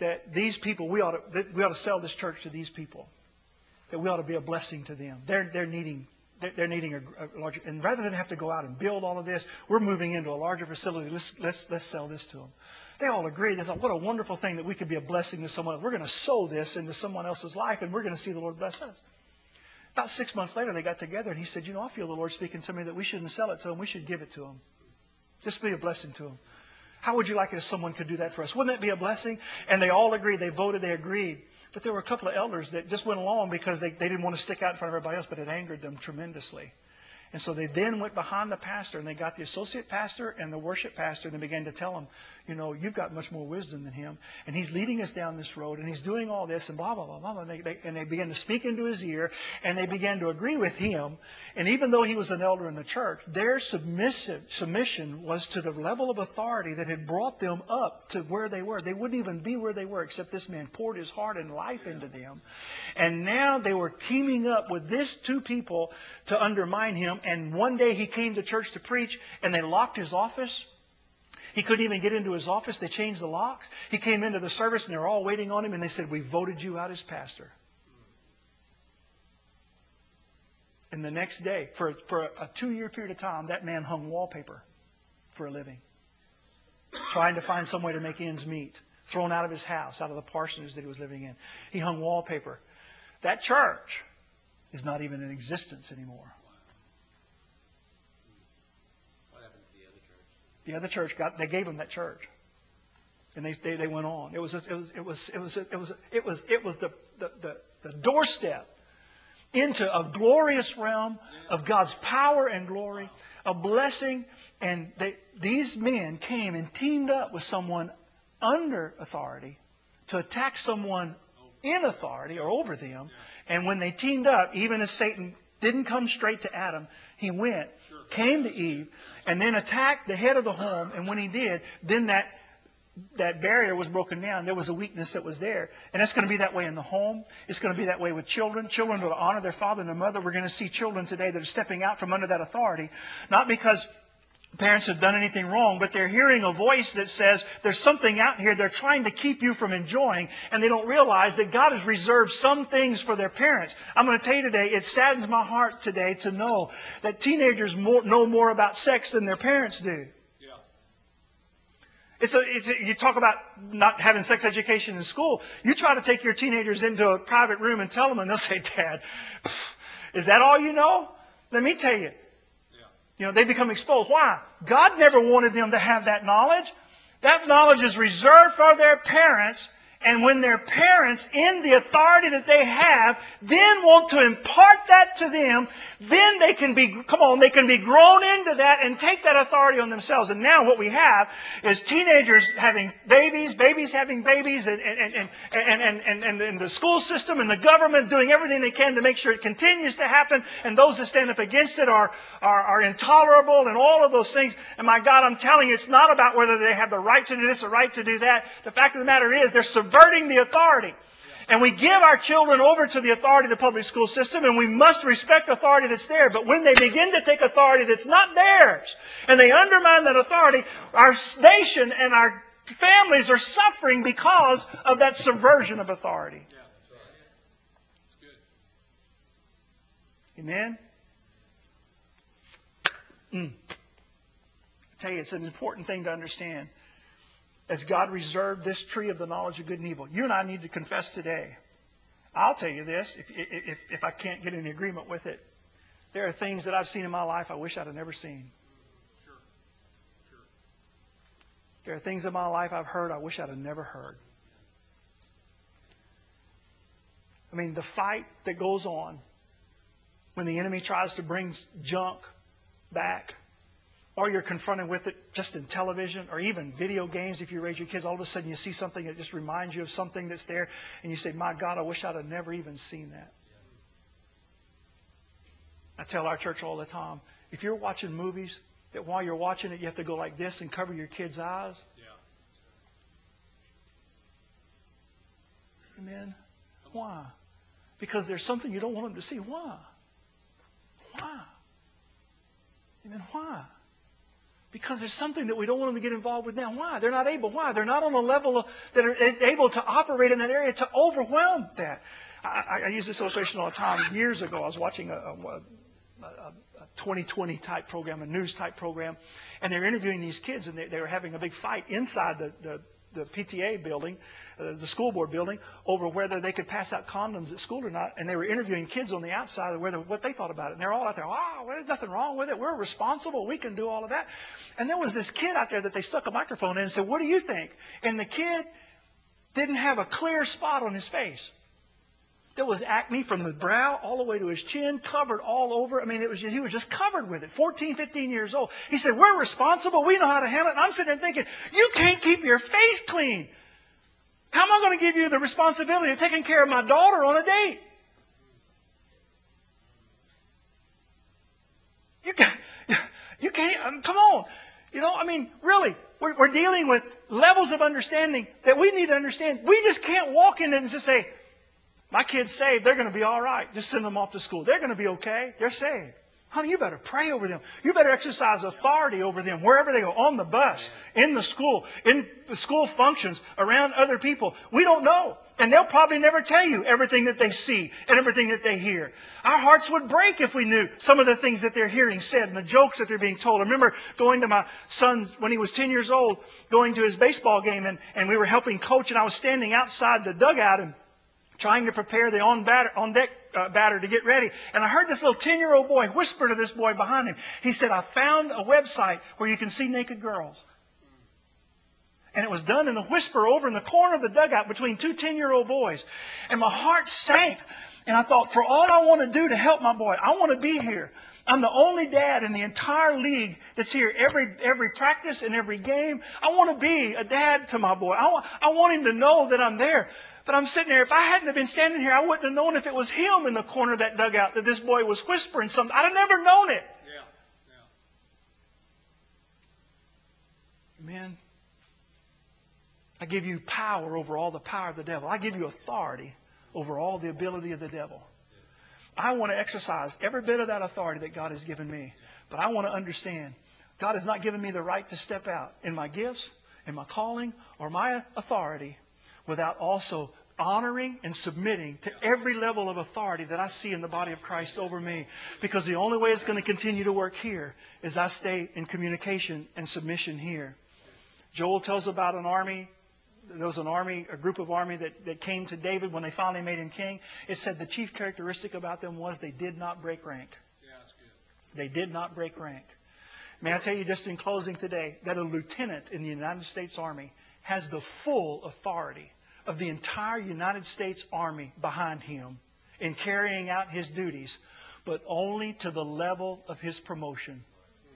that these people, we ought to sell this church to these people. That we ought to be a blessing to them. They're needing a larger, and rather than have to go out and build all of this, we're moving into a larger facility. Let's sell this to them. They all agreed. They thought, what a wonderful thing that we could be a blessing to someone else. We're going to sow this into someone else's life, and we're going to see the Lord bless us. About 6 months later, they got together, and he said, I feel the Lord speaking to me that we shouldn't sell it to them. We should give it to them. Just be a blessing to them. How would you like it if someone could do that for us? Wouldn't that be a blessing? And they all agreed. They voted. They agreed. But there were a couple of elders that just went along because they didn't want to stick out in front of everybody else, but it angered them tremendously. And so they then went behind the pastor, and they got the associate pastor and the worship pastor, and they began to tell him, you've got much more wisdom than him, and he's leading us down this road, and he's doing all this, and blah, blah, blah, blah. And they began to speak into his ear, and they began to agree with him. And even though he was an elder in the church, their submission was to the level of authority that had brought them up to where they were. They wouldn't even be where they were, except this man poured his heart and life into them. And now they were teaming up with these two people to undermine him. And one day he came to church to preach, and they locked his office. He couldn't even get into his office. They changed the locks. He came into the service, and they were all waiting on him, and they said, we voted you out as pastor. And the next day, for a 2-year period of time, that man hung wallpaper for a living, trying to find some way to make ends meet, thrown out of his house, out of the parsonage that he was living in. He hung wallpaper. That church is not even in existence anymore. The other church they gave him that church, and they went on. It was the doorstep into a glorious realm of God's power and glory, a blessing. And these men came and teamed up with someone under authority to attack someone in authority or over them. And when they teamed up, even as Satan didn't come straight to Adam, he went, came to Eve, and then attacked the head of the home. And when he did, then that barrier was broken down. There was a weakness that was there. And it's going to be that way in the home. It's going to be that way with children. Children will honor their father and their mother. We're going to see children today that are stepping out from under that authority, not because parents have done anything wrong, but they're hearing a voice that says there's something out here they're trying to keep you from enjoying, and they don't realize that God has reserved some things for their parents. I'm going to tell you today, it saddens my heart today to know that teenagers know more about sex than their parents do. You talk about not having sex education in school. You try to take your teenagers into a private room and tell them, and they'll say, Dad, is that all you know? Let me tell you. They become exposed. Why? God never wanted them to have that knowledge. That knowledge is reserved for their parents. And when their parents, in the authority that they have, then want to impart that to them, then they can be grown into that and take that authority on themselves. And now what we have is teenagers having babies having babies, and the school system and the government doing everything they can to make sure it continues to happen. And those that stand up against it are intolerable and all of those things. And my God, I'm telling you, it's not about whether they have the right to do this or right to do that. The fact of the matter is, they're subverting the authority. And we give our children over to the authority of the public school system, and we must respect authority that's there. But when they begin to take authority that's not theirs, and they undermine that authority, our nation and our families are suffering because of that subversion of authority. Yeah, that's right. That's good. Amen? I tell you, it's an important thing to understand. As God reserved this tree of the knowledge of good and evil, you and I need to confess today. I'll tell you this, if I can't get any agreement with it. There are things that I've seen in my life I wish I'd have never seen. Sure. There are things in my life I've heard I wish I'd have never heard. I mean, the fight that goes on when the enemy tries to bring junk back, or you're confronted with it just in television or even video games. If you raise your kids, all of a sudden you see something that just reminds you of something that's there, and you say, my God, I wish I'd have never even seen that. I tell our church all the time, if you're watching movies, that while you're watching it, you have to go like this and cover your kids' eyes. Yeah. Amen? Why? Because there's something you don't want them to see. Why? Why? Amen? Why? Because there's something that we don't want them to get involved with now. Why? They're not able. Why? They're not on a level that is able to operate in that area to overwhelm that. I use this illustration all the time. Years ago, I was watching a 2020 type program, a news type program, and they were interviewing these kids, and they were having a big fight inside the PTA building, the school board building, over whether they could pass out condoms at school or not. And they were interviewing kids on the outside of what they thought about it. And they're all out there, wow, there's nothing wrong with it. We're responsible. We can do all of that. And there was this kid out there that they stuck a microphone in and said, what do you think? And the kid didn't have a clear spot on his face. There was acne from the brow all the way to his chin, covered all over. I mean, he was just covered with it, 14, 15 years old. He said, we're responsible. We know how to handle it. And I'm sitting there thinking, you can't keep your face clean. How am I going to give you the responsibility of taking care of my daughter on a date? You can't, come on. Really, we're dealing with levels of understanding that we need to understand. We just can't walk in and just say, my kid's saved, they're going to be all right. Just send them off to school. They're going to be okay. They're saved. Honey, you better pray over them. You better exercise authority over them wherever they go, on the bus, in the school functions, around other people. We don't know. And they'll probably never tell you everything that they see and everything that they hear. Our hearts would break if we knew some of the things that they're hearing said and the jokes that they're being told. I remember going to my son when he was 10 years old, going to his baseball game, and we were helping coach, and I was standing outside the dugout and trying to prepare the on-deck batter to get ready. And I heard this little 10-year-old boy whisper to this boy behind him. He said, I found a website where you can see naked girls. And it was done in a whisper over in the corner of the dugout between two 10-year-old boys. And my heart sank. And I thought, for all I want to do to help my boy, I want to be here. I'm the only dad in the entire league that's here every practice and every game. I want to be a dad to my boy. I want him to know that I'm there. But I'm sitting there. If I hadn't have been standing here, I wouldn't have known if it was him in the corner of that dugout that this boy was whispering something. I'd have never known it. Amen. I give you power over all the power of the devil. I give you authority over all the ability of the devil. I want to exercise every bit of that authority that God has given me. But I want to understand, God has not given me the right to step out in my gifts, in my calling, or my authority without also honoring and submitting to every level of authority that I see in the body of Christ over me. Because the only way it's going to continue to work here is I stay in communication and submission here. Joel tells about an army. There was a group of army that came to David when they finally made him king. It said the chief characteristic about them was they did not break rank. Yeah, that's good. They did not break rank. May I tell you just in closing today that a lieutenant in the United States Army has the full authority of the entire United States Army behind him in carrying out his duties, but only to the level of his promotion.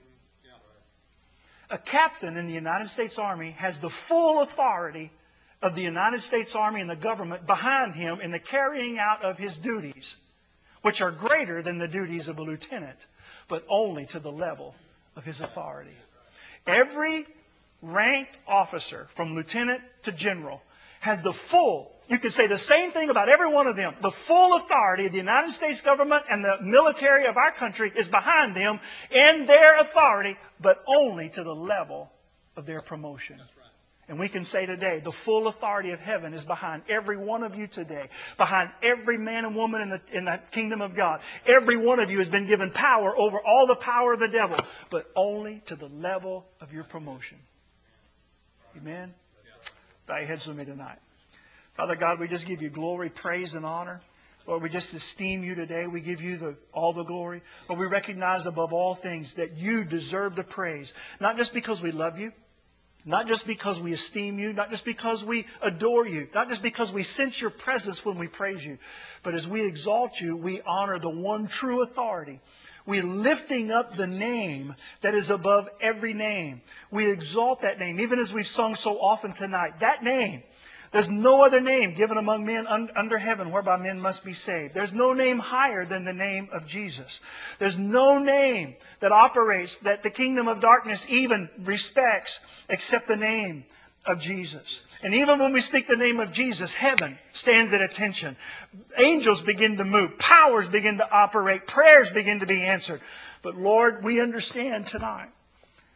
A captain in the United States Army has the full authority of the United States Army and the government behind him in the carrying out of his duties, which are greater than the duties of a lieutenant, but only to the level of his authority. Every ranked officer, from lieutenant to general, has the full, you could say the same thing about every one of them, the full authority of the United States government and the military of our country is behind them in their authority, but only to the level of their promotion. That's right. And we can say today, the full authority of heaven is behind every one of you today, behind every man and woman in the kingdom of God. Every one of you has been given power over all the power of the devil, but only to the level of your promotion. Amen? Bow your heads with me tonight. Father God, we just give you glory, praise, and honor. Lord, we just esteem you today. We give you all the glory. Lord, we recognize above all things that you deserve the praise, not just because we love you, not just because we esteem you, not just because we adore you, not just because we sense your presence when we praise you, but as we exalt you, we honor the one true authority. We're lifting up the name that is above every name. We exalt that name, even as we've sung so often tonight. That name, there's no other name given among men under heaven whereby men must be saved. There's no name higher than the name of Jesus. There's no name that operates, that the kingdom of darkness even respects, except the name of Jesus. And even when we speak the name of Jesus, heaven stands at attention. Angels begin to move. Powers begin to operate. Prayers begin to be answered. But Lord, we understand tonight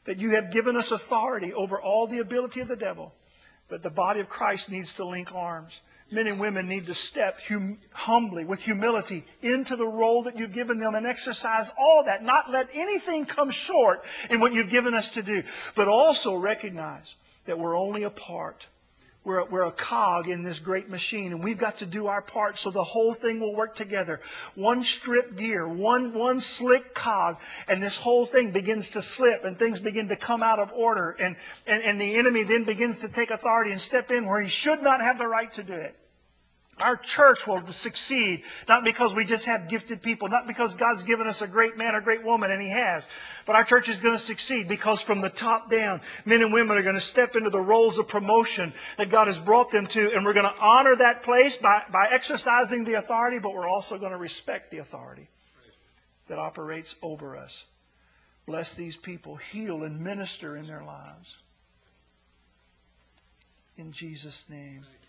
that you have given us authority over all the ability of the devil. But the body of Christ needs to link arms. Men and women need to step humbly, with humility, into the role that you've given them and exercise all that. Not let anything come short in what you've given us to do. But also recognize that we're only a part. We're a cog in this great machine, and we've got to do our part so the whole thing will work together. One strip gear, one slick cog, and this whole thing begins to slip, and things begin to come out of order, and the enemy then begins to take authority and step in where he should not have the right to do it. Our church will succeed, not because we just have gifted people, not because God's given us a great man or great woman, and He has. But our church is going to succeed because from the top down, men and women are going to step into the roles of promotion that God has brought them to, and we're going to honor that place by exercising the authority, but we're also going to respect the authority that operates over us. Bless these people, heal and minister in their lives. In Jesus' name.